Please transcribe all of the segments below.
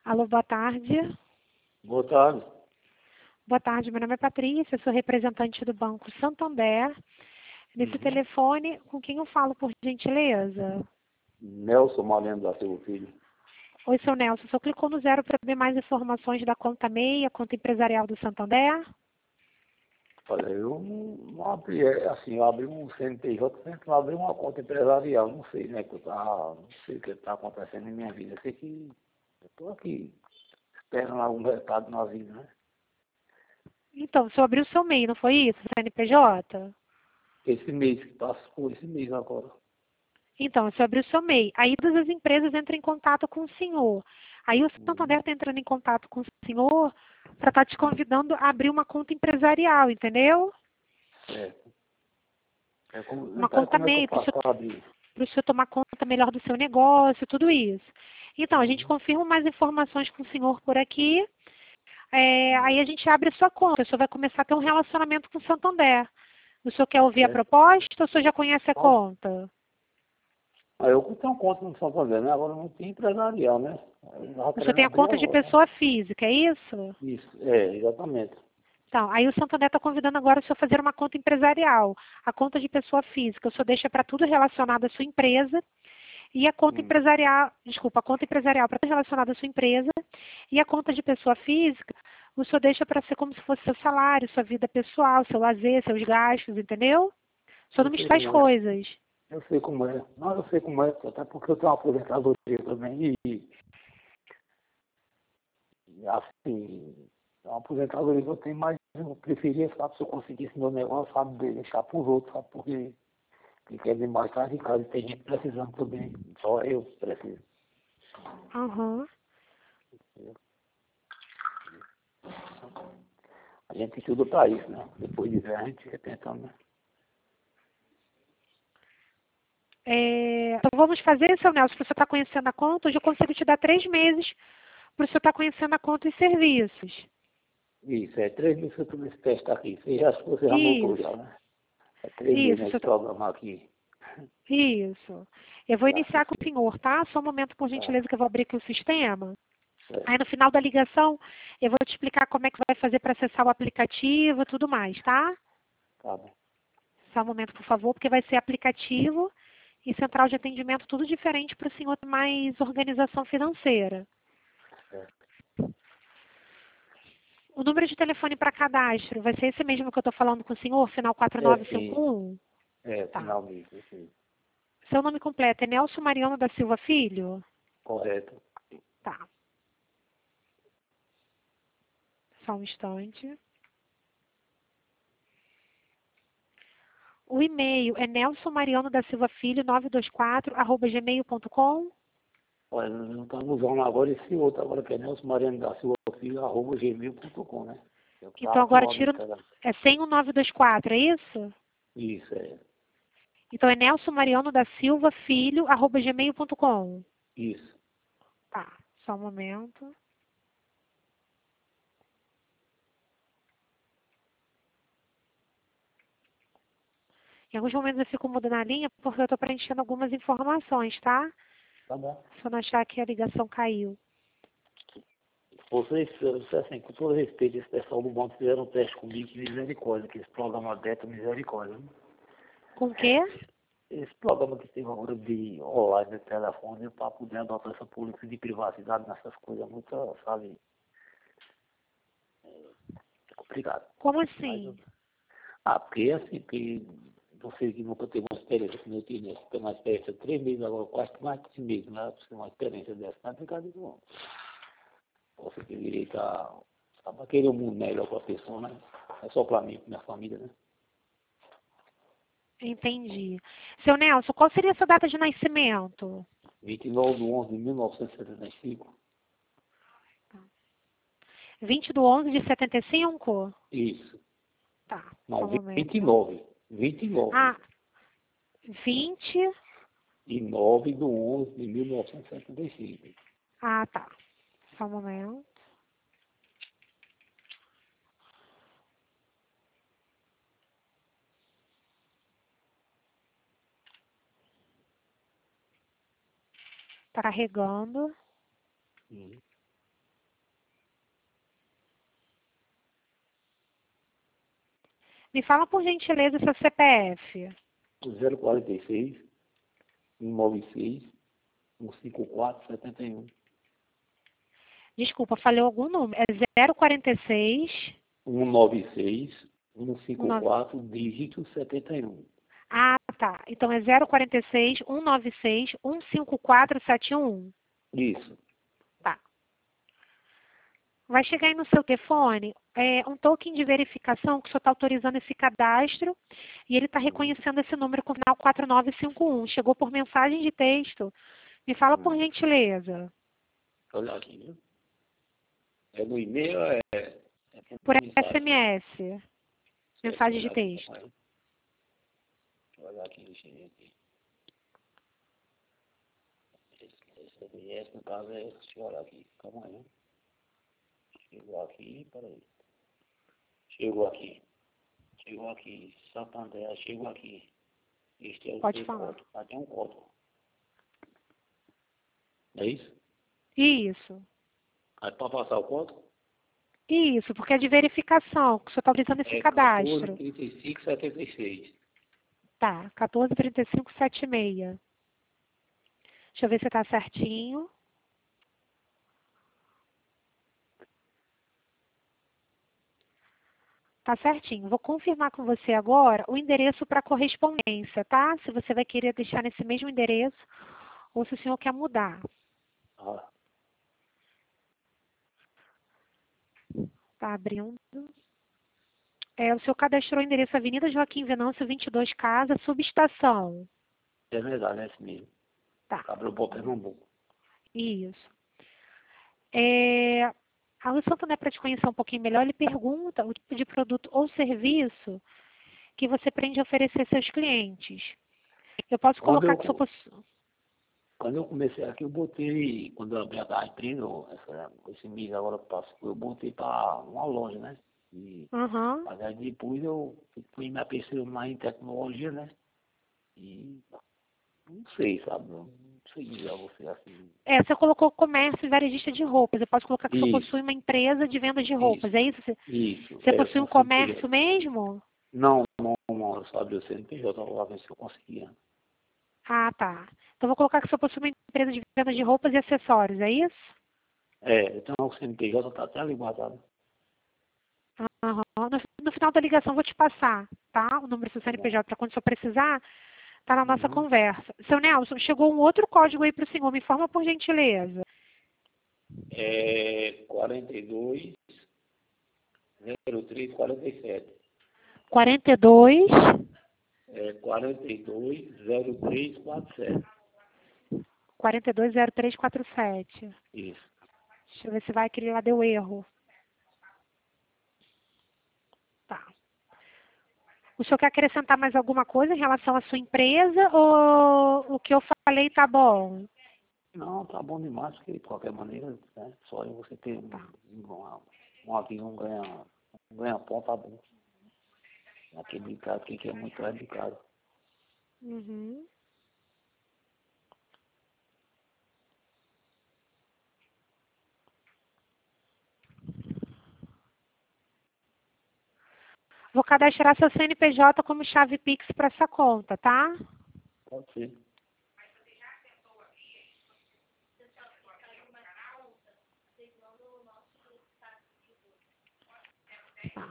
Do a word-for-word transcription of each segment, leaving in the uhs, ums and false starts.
Alô, boa tarde. Boa tarde. Boa tarde, meu nome é Patrícia, sou representante do Banco Santander. Nesse Uhum. telefone, com quem eu falo, por gentileza? Nelson Mariano da Silva Filho. Oi, seu Nelson, só clicou no zero para ver mais informações da conta MEI, a conta empresarial do Santander? Olha, eu não não abri, é, assim, eu abri um C N P J, sempre não abri uma conta empresarial, não sei, né, que eu tá, não sei o que está acontecendo em minha vida. Eu sei que eu estou aqui esperando algum resultado na vida, né? Então, você abriu o seu MEI, não foi isso? C N P J? Esse mês que passou, esse mês agora. Então, você abriu o seu MEI. Aí todas as empresas entram em contato com o senhor. Aí o Uhum. Santander está entrando em contato com o senhor para estar te convidando a abrir uma conta empresarial, entendeu? Certo. É como, Uma então, conta como é que eu MEI, para o faço senhor, para abrir? para o senhor tomar conta melhor do seu negócio, tudo isso. Então, a gente Uhum. confirma mais informações com o senhor por aqui. É, Uhum. aí a gente abre a sua conta. O senhor vai começar a ter um relacionamento com o Santander. O senhor quer ouvir a Certo. proposta ou o senhor já conhece a Pode. conta? Aí eu tenho conta no Santander, né? Agora não tem empresarial, né? Eu estava O senhor querendo tem a abrir conta de agora, né? pessoa física, é isso? Isso, é, exatamente. Então, aí o Santander está convidando agora o senhor a fazer uma conta empresarial. A conta de pessoa física, o senhor deixa para tudo relacionado à sua empresa. E a conta Hum. empresarial, desculpa, a conta empresarial para tudo relacionado à sua empresa. E a conta de pessoa física, o senhor deixa para ser como se fosse seu salário, sua vida pessoal, seu lazer, seus gastos, entendeu? O senhor Eu não sei mistura as como é. coisas. Eu sei como é. Não, eu sei como é, até porque eu tenho uma aposentadoria também e, e assim, é uma aposentadoria que eu tenho, mas eu preferia, sabe, se eu conseguisse meu negócio, sabe, de deixar para os outros, sabe, porque quem quer vir mais tarde em casa e tem gente precisando também, só eu preciso. Aham. Entendeu? A gente estuda para isso, né? Depois de ver, a gente fica tentando, né? É, então vamos fazer, seu Nelson, para o senhor estar conhecendo a conta, hoje eu consigo te dar três meses para o senhor estar conhecendo a conta e os serviços. Isso, é três meses que eu estou nesse teste aqui. Você já, você já notou já, Isso, né? É três meses isso, o nesse senhor tá- programa aqui. isso. Eu vou Já iniciar com o assisti. senhor, tá? Só um momento, por Tá, gentileza, que eu vou abrir aqui o sistema. Aí certo. no final da ligação, eu vou te explicar como é que vai fazer para acessar o aplicativo e tudo mais, tá? Tá bom. Só um momento, por favor, porque vai ser aplicativo e central de atendimento, tudo diferente para o senhor ter mais organização financeira. Certo. O número de telefone para cadastro vai ser esse mesmo que eu estou falando com o senhor, final É, sim. quatro nove cinco um? É, Tá. finalmente, sim. Seu nome completo é Nelson Mariano da Silva Filho? Correto. Tá. Só um instante. O e-mail é nelson mariano da silva filho nove dois quatro arroba gmail ponto com. Olha, nós não estamos usando agora esse outro, agora que é Nelson Mariano da Silva Filho, arroba gmail ponto com, né? É o que está Então agora atual no tira. Instagram. É sem o nove dois quatro, é isso? Isso, é. Então é nelson mariano da silva filho arroba gmail ponto com. Isso. Tá. Só um momento. Em alguns momentos eu fico mudando a linha porque eu estou preenchendo algumas informações, tá? Tá bom. Se eu não achar que a ligação caiu. Vocês, eh, assim, com todo respeito, esse pessoal do banco fizeram um teste comigo, que misericórdia, que esse programa Beta, misericórdia, né? Com o quê? Esse programa que tem agora de online, de telefone, para poder adotar essa política de privacidade nessas coisas, muito, sabe, é complicado. Como Mas, eu- assim? ah, porque assim, que você que nunca teve uma experiência como eu tive, né? Tem uma experiência de três meses, agora quase mais de seis meses, né? Você tem uma experiência dessa, não é brincadeira, não. Você tem direito a, a querer um mundo melhor para a pessoa, né? Não é só para mim, para minha família, né? Entendi. Seu Nelson, qual seria a sua data de nascimento? vinte e nove de onze de mil novecentos e setenta e cinco. vinte do onze de setenta e cinco? Isso. Tá, só Não, um momento. vinte e nove. vinte e nove. Ah, vinte. E nove de onze de mil novecentos e setenta e cinco. Ah, tá. Só um momento. Tá carregando. Hum. Me fala por gentileza seu C P F. zero quarenta e seis, cento e noventa e seis, cento e cinquenta e quatro, setenta e um. Desculpa, falhou algum número. É zero quarenta e seis. cento e noventa e seis, cento e cinquenta e nove... quatro, dígito setenta e um. Ah, tá. Então é zero quarenta e seis, cento e noventa e seis, cento e cinquenta e quatro, setenta e um. Isso. Tá. Vai chegar aí no seu telefone é, um token de verificação que o senhor está autorizando esse cadastro e ele está reconhecendo esse número com o final quatro nove cinco um. Chegou por mensagem de texto. Me fala por Hum. gentileza. Olha aqui, viu? É no e-mail, é, é Por mensagem. S M S. Mensagem de texto. Deixa eu olhar aqui, deixa eu ver aqui. Esse S M S, no caso, é, deixa eu olhar aqui. Calma aí. Chegou aqui, peraí. Chegou aqui. Chegou aqui. Santander, chegou aqui. Este é o Pode seu falar. código. Lá tem um código. Não é isso? Isso. Aí para passar o código, Isso, porque é de verificação, que o senhor está autorizando esse é cadastro. quatorze, trinta e cinco, setenta e seis. Tá, quatorze trinta e cinco setenta e seis. Deixa eu ver se está certinho. Tá certinho. Vou confirmar com você agora o endereço para correspondência, tá? Se você vai querer deixar nesse mesmo endereço ou se o senhor quer mudar. Ah, Tá abrindo. É, o senhor cadastrou o endereço Avenida Joaquim Venâncio, vinte e dois Casa, subestação. é verdade, é esse mesmo. Tá, Cabral Pernambuco. isso. É, a Luiz Santander, para te conhecer um pouquinho melhor, ele pergunta o tipo de produto ou serviço que você pretende oferecer aos seus clientes. Eu posso Quando colocar eu, que o senhor possui... quando eu comecei aqui, eu botei, quando eu abri a empresa, essa, esse mês agora que passou, eu botei para uma loja, né? E, Aham. mas aí depois eu fui me apercebendo mais em tecnologia, né? E não sei, sabe? Eu não sei dizer a você assim. É, você colocou comércio e varejista de roupas. Eu posso colocar que você Isso, possui uma empresa de venda de roupas. isso, É isso? Você, isso. você É, possui um com C N P J. comércio mesmo? Não, não, não, eu só abri o C N P J para ver se eu conseguia. Ah, tá. Então vou colocar que você possui uma empresa de venda de roupas e acessórios. É isso? É, então o C N P J está até ali guardado. Aham. No, no final da ligação vou te passar, tá? O número do seu Tá bom. C N P J para quando o senhor precisar, tá na nossa Uhum. conversa. Seu Nelson, chegou um outro código aí para o senhor. Me informa por gentileza. É quarenta e dois, zero três, quarenta e sete. quarenta e dois, É quarenta e dois, zero três, quarenta e sete. quarenta e dois, zero três quatro sete. Isso. Deixa eu ver se vai que ele lá deu erro. Tá. O senhor quer acrescentar mais alguma coisa em relação à sua empresa ou o que eu falei tá bom? Não, tá bom demais, porque de qualquer maneira, né, só em você ter um, Tá. uma, um avião ganha, ganha pão, tá bom. Aquele brincar aqui que é muito é brincar. Uhum. Vou cadastrar seu C N P J como chave Pix para essa conta, tá? Pode ser. Tá.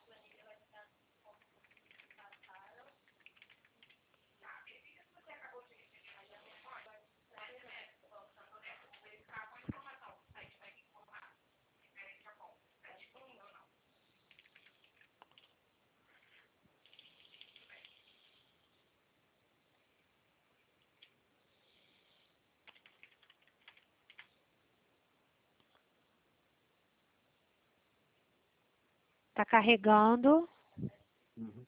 Tá carregando. Uhum.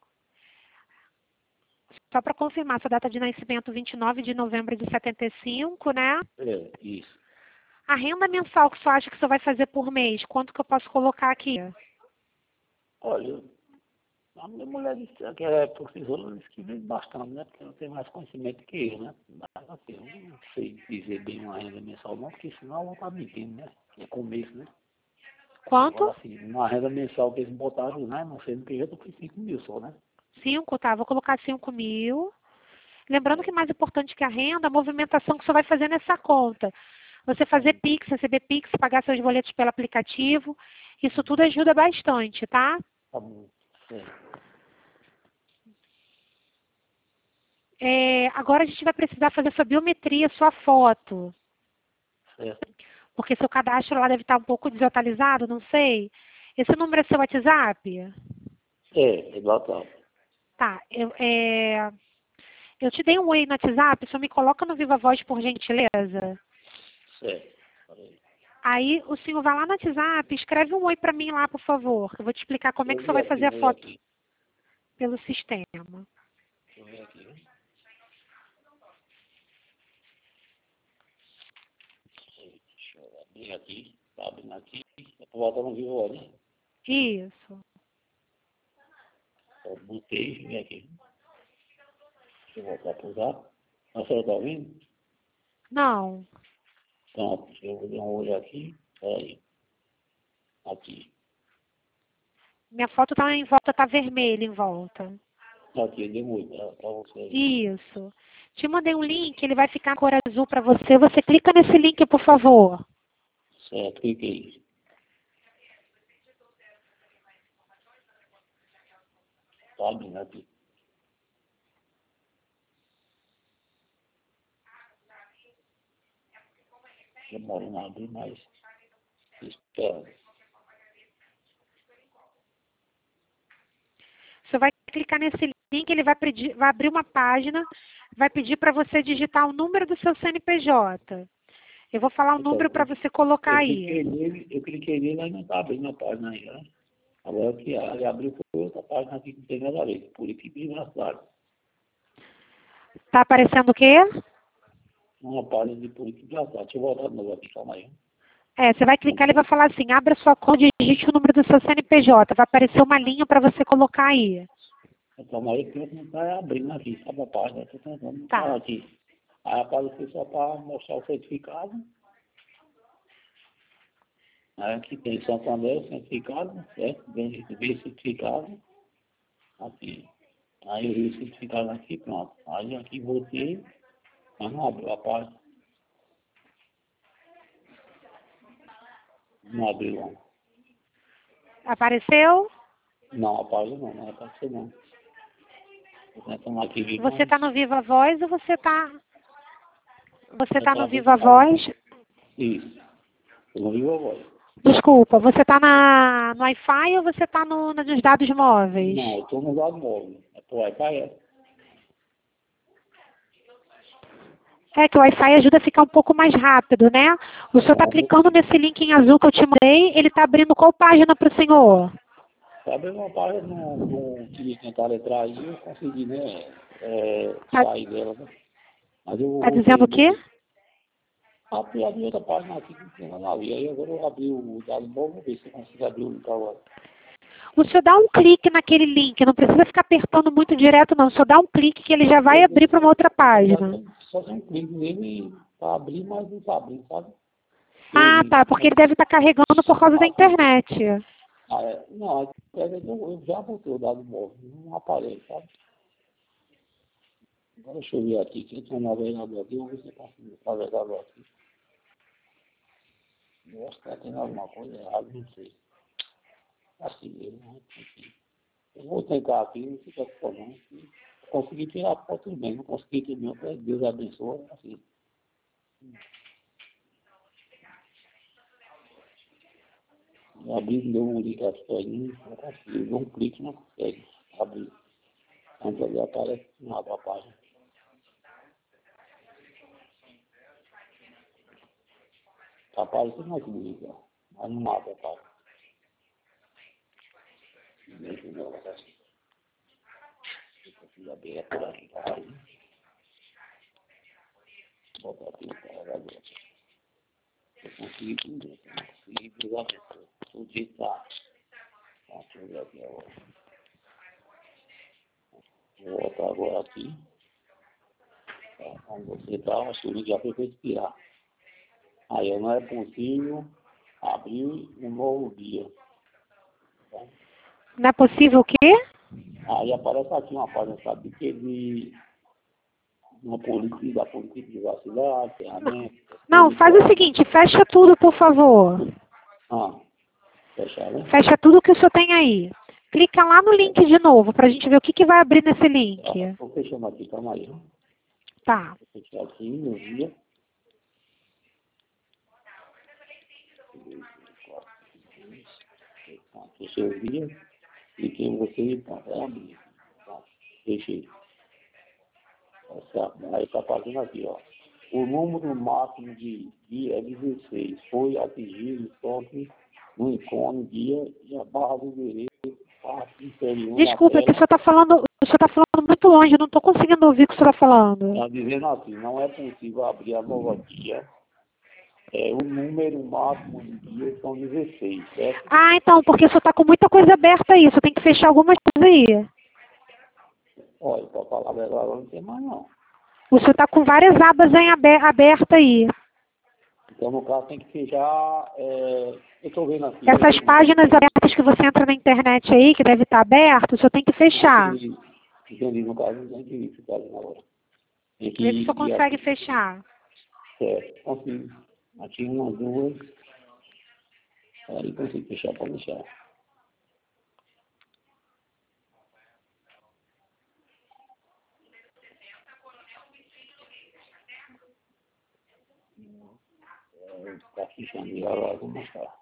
Só para confirmar, sua data de nascimento vinte e nove de novembro de setenta e cinco, né? É, isso. A renda mensal que o senhor acha que o senhor vai fazer por mês, quanto que eu posso colocar aqui? Olha, a minha mulher disse que ela é professora, ela disse que vende bastante, né? Porque ela tem mais conhecimento que eu, né? Mas assim, eu não sei dizer bem uma renda mensal não, porque senão eu vou estar mentindo, né? É começo, né? Quanto? Agora, assim, uma renda mensal que eles botaram, né? Não sei no que jeito, foi cinco mil só, né? Cinco, tá? Vou colocar cinco mil. Lembrando que mais importante que a renda, a movimentação que você vai fazer nessa conta. Você fazer Pix, receber Pix, pagar seus boletos pelo aplicativo. Isso tudo ajuda bastante, tá? Tá bom. Certo. É, agora a gente vai precisar fazer sua biometria, sua foto. Certo. Porque seu cadastro lá deve estar um pouco desatualizado, não sei. Esse número é seu WhatsApp? É, exatamente. Tá. Eu, é, eu te dei um oi no WhatsApp, só me coloca no Viva Voz, por gentileza. Certo. Peraí. Aí o senhor vai lá no WhatsApp, escreve um oi para mim lá, por favor. Que eu vou te explicar como é que Deixa você eu ver vai aqui, fazer a vou ver foto aqui. pelo sistema. Deixa eu ver aqui, né? Deixa eu abrir aqui. Tá abrindo aqui. Eu tô voltando no vivo, olha. Isso. Eu botei, deixa eu ver aqui. Deixa eu voltar para usar. A senhora tá ouvindo? Não. Pronto, deixa eu dar um olho aqui. Peraí. Aqui. Minha foto tá em volta, tá vermelha em volta. Aqui, deu um olho para você aí. Isso. Te mandei um link, ele vai ficar cor azul para você. Você clica nesse link, por favor. Certo, cliquei. Tá abrindo aqui. Demora em abrir, mas espera. Você vai clicar nesse link, ele vai, pedir, vai abrir uma página, vai pedir para você digitar o número do seu C N P J. Eu vou falar o Então, número para você colocar eu aí. cliquei nele, eu cliquei nele, mas não está abrindo a página ainda, né? Agora que ele abriu foi outra página aqui que não tem nada a ver. Por isso que desgraçado. Tá aparecendo o quê? Uma página de por isso que desgraçado. Deixa eu voltar de novo aqui, calma aí. É, você vai clicar, ele vai falar assim, abra sua conta e digite o número do seu C N P J. Vai aparecer uma linha para você colocar aí. Calma aí, porque não está abrindo aqui, sabe a página? Estou tentando não Tá. tá aqui. Aí apareceu só para mostrar o certificado. Aí aqui tem Santander, certificado, certo? Vem vem certificado. Aqui. Aí eu vi o certificado aqui, pronto. Aí aqui voltei, mas não abriu a página. Não abriu não. Apareceu? Não, a página não, não apareceu não. Tô tentando aqui ver, Você mas está no Viva Voz ou você está... Você eu está no tava Viva buscando. Voz? Isso. Eu não vi a voz. Desculpa, você está na, no Wi-Fi ou você está no, nos dados móveis? Não, eu estou no lado móvel. É pro Wi-Fi, é? É que o Wi-Fi ajuda a ficar um pouco mais rápido, né? O senhor está Não, meu clicando nesse link em azul que eu te mandei, ele está abrindo qual página para o senhor? sabe uma página não, não tive que tentar entrar aí, eu consegui, né? É, Está sair dela, né? Mas eu tá dizendo voltei, o quê? botei. Abri, abri outra página aqui que não tinha nada ali. Aí agora eu abri o dado móvel, vou ver se eu consigo abrir o link agora. O senhor dá um clique naquele link, não precisa ficar apertando muito direto não, só dá um clique que ele já vai Eu, abrir para uma outra eu já página. tenho, só tenho um clique nele para abrir, mas não está abrindo, sabe? Eu Ah, vi. tá, porque ele deve estar carregando por causa da Aqui. internet. Ah, é, não, aqui, eu, eu já botei o dado móvel, não aparece, sabe? Agora deixa eu ver aqui, que eu tenho um navegador aqui, eu vou ver se eu consigo o navegador aqui. Eu acho que está tendo alguma coisa errada, não sei. Assim mesmo, né? Aqui. Eu vou tentar aqui, não fica com problema. Consegui tirar a foto tudo bem, não consegui tudo bem, Deus abençoe, assim. Eu abri, deu um link aqui pra mim, não consegui, deu um clique, não consegue abrir. Quando ali aparece, não abre a página. Tá aparecendo aqui no link, ó, mas não abre a página. Deixa eu ver o negócio. Eu consigo abrir a por aqui, tá aí. Bota aqui o carregador. Eu consegui tudo, eu consegui pegar pessoa. O dia tá. Deixa eu ver aqui agora. Vou voltar agora aqui. Onde você está, acho que o link já foi para expirar. Aí não é possível abrir um novo guia. Tá? Não é possível o quê? Aí aparece aqui uma página, sabe, que de uma política, da política de vacilar, ferramenta. Não, faz o seguinte, fecha tudo, por favor. Ah, fechar, né? Fecha tudo que o senhor tem aí. Clica lá no link de novo, pra gente ver o que, que vai abrir nesse link. Tá, estou fechando aqui, calma aí. Tá. Vou fechar aqui no guia. Fechei o guia. Cliquei em você e pronto, é abrir. Pronto, fechei. Aí está fazendo aqui, ó. O número máximo de guia é dezesseis. Foi atingido o toque no ícone guia e a barra do endereço parte inferior da Desculpa, é que o tela. senhor está falando, o senhor tá falando muito longe, eu não estou conseguindo ouvir o que o senhor está falando. Está dizendo assim, não é possível abrir a nova guia. É, o número máximo de guias são dezesseis, certo? Ah, então, porque o senhor está com muita coisa aberta aí, o senhor tem que fechar algumas coisas aí. Olha, para falar a verdade, não tem mais não. O senhor está com várias abas em aber abertas aí. Então, no caso, tem que fechar... É, eu estou vendo aqui... Essas eu, páginas abertas que você entra na internet aí, que deve estar aberto, o senhor tem que fechar. Entendi, entendi, no caso, tem que ir ficar agora. Tem que Vê se o senhor ir consegue aqui. fechar. Certo, consigo. Aqui uma, duas. Aí consigo fechar, pode deixar. Está fechando e agora eu vou mostrar.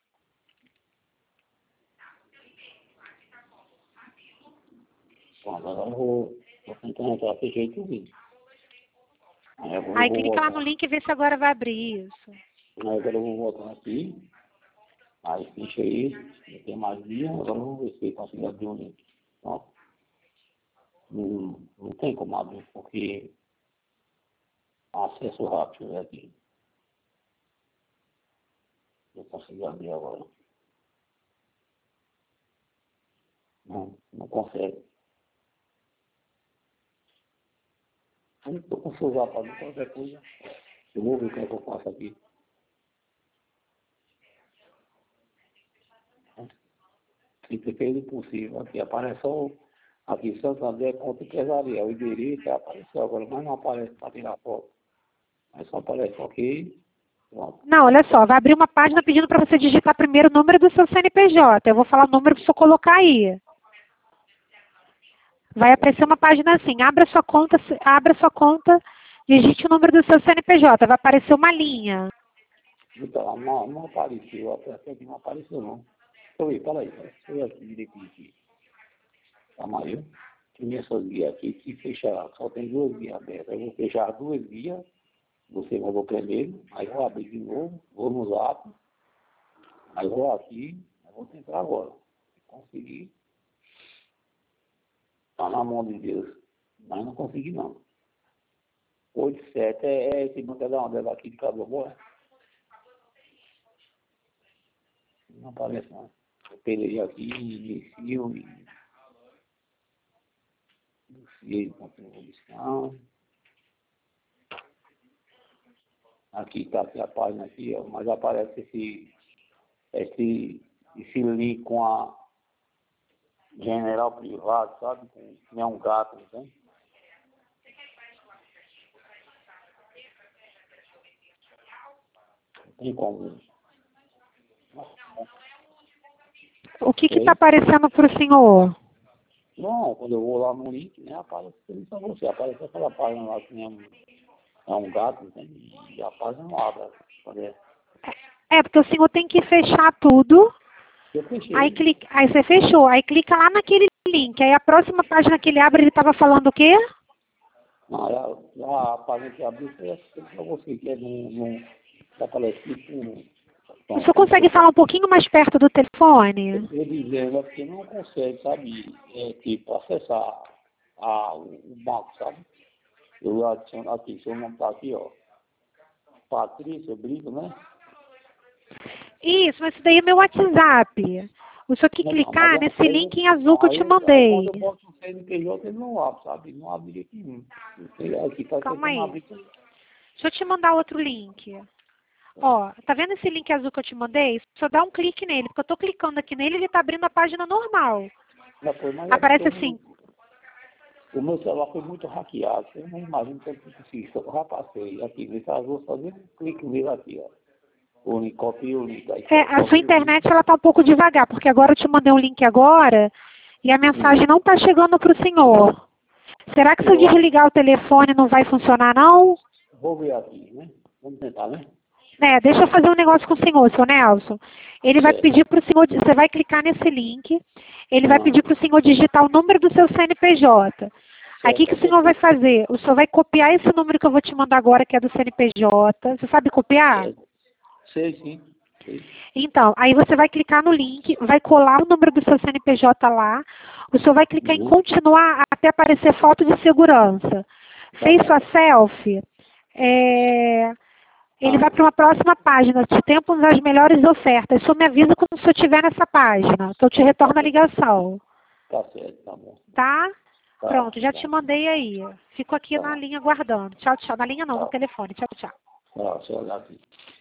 Pronto, agora eu vou, vou tentar entrar, fechei tudo. Aí agora eu Aí vou clica lá no voltar. link e vê se agora vai abrir isso. Aí agora eu vou voltar aqui. Aí fechei, não tem mais guia, agora eu vou ver se eu consigo abrir o link. Ó, não, não tem como abrir, porque acesso rápido é aqui. Eu consigo abrir agora. Não, não consegue. Eu não estou com o celular para ver qualquer coisa. Eu vou ver o que é que eu faço aqui. Sempre fez o possível. Aqui aparece só, aqui Santander conta empresarial. O endereço apareceu agora, mas não aparece para tirar foto. Mas só aparece ok. Pronto. Não, olha só, vai abrir uma página pedindo para você digitar primeiro o número do seu C N P J. Eu vou falar o número para o senhor colocar aí. Vai aparecer uma página assim, abra sua conta, abra sua conta, digite o número do seu C N P J. Vai aparecer uma linha. Então, não, não apareceu. Até aqui não apareceu não. Deixa eu ver, peraí. Deixa eu ver aqui direitinho aqui. Calma aí. Tem essas guias aqui que fecharam. Só tem duas guias abertas. Eu vou fechar duas guias. Você mandou primeiro, aí eu vou abrir de novo, vou no zap, aí eu vou aqui, eu vou tentar agora. Se conseguir, tá na mão de Deus. Mas não consegui não. oito, sete é, é esse banco da onda aqui de Cabo Boa. Não aparece não. Eu pelei aqui, inicio e iniciei com contribuição. Aqui está aqui a página aqui, ó, mas aparece esse, esse, esse link com a general privado, sabe? Com, que é um gato, não tem? Não tem como. O que está aparecendo para o senhor? Não, quando eu vou lá no link, né, aparece isso pra você. Aparece aquela página lá que é um, é um gato, entende? E a página não abre. Parece. É, porque o senhor tem que fechar tudo. Eu fechei. Aí, clica, aí você fechou, aí clica lá naquele link. Aí a próxima página que ele abre, ele estava falando o quê? Não, a, a página que abriu foi essa pra você, que é no, no que aparece tipo. O senhor consegue falar um pouquinho mais perto do telefone? Eu dizendo é porque não consegue, sabe, é, tipo, acessar a, o, o banco, sabe? Eu adiciono aqui, se eu não tá aqui, ó. Patrícia Brito, né? Isso, mas isso daí é meu WhatsApp. O senhor tem que Não, clicar mas nesse eu, link em azul que eu aí, te eu, aí mandei. quando eu boto o C N P J, ele não abre, sabe? Ele não abre direitinho. Aqui tá Calma tentando aí. abrir tudo. Deixa eu te mandar outro link. Ó, tá vendo esse link azul que eu te mandei? Só dá um clique nele, porque eu tô clicando aqui nele e ele tá abrindo a página normal. Não, pô, mas Aparece é porque assim, o meu celular foi muito hackeado. Eu não imagino que eu fiz. Eu já passei aqui. Nesse azul, só dei um clique nele aqui, ó. O link, copia o link. Aí, é, a sua internet ela tá um pouco devagar, porque agora eu te mandei um link agora e a mensagem não tá chegando pro senhor. Será que se eu Eu acho. desligar o telefone não vai funcionar não? Vou ver aqui, né? Vamos tentar, né? É, deixa eu fazer um negócio com o senhor, seu Nelson. Ele vai Certo. pedir para o senhor, você vai clicar nesse link, ele vai Ah, pedir para o senhor digitar o número do seu C N P J. Aí o que, certo. que Aí o senhor vai depois. fazer? O senhor vai copiar esse número que eu vou te mandar agora, que é do C N P J. Você sabe copiar? Certo. Sei, sim. Sei. Então, aí você vai clicar no link, vai colar o número do seu C N P J lá, o senhor vai clicar em Uhum. continuar até aparecer foto de segurança. Tá Fez bom. sua selfie? É... Ele Ah, vai para uma próxima página. Te temos as melhores ofertas. Só me avisa quando o senhor estiver nessa página, que eu te tá retorno a bom. ligação. Tá certo, tá bom. Tá? Tá, Pronto, já te tá, mandei aí. Fico aqui na tá. linha aguardando. Tchau, tchau. Na linha não, no Tá. telefone. Tchau, tchau. Tá, deixa eu olhar aqui.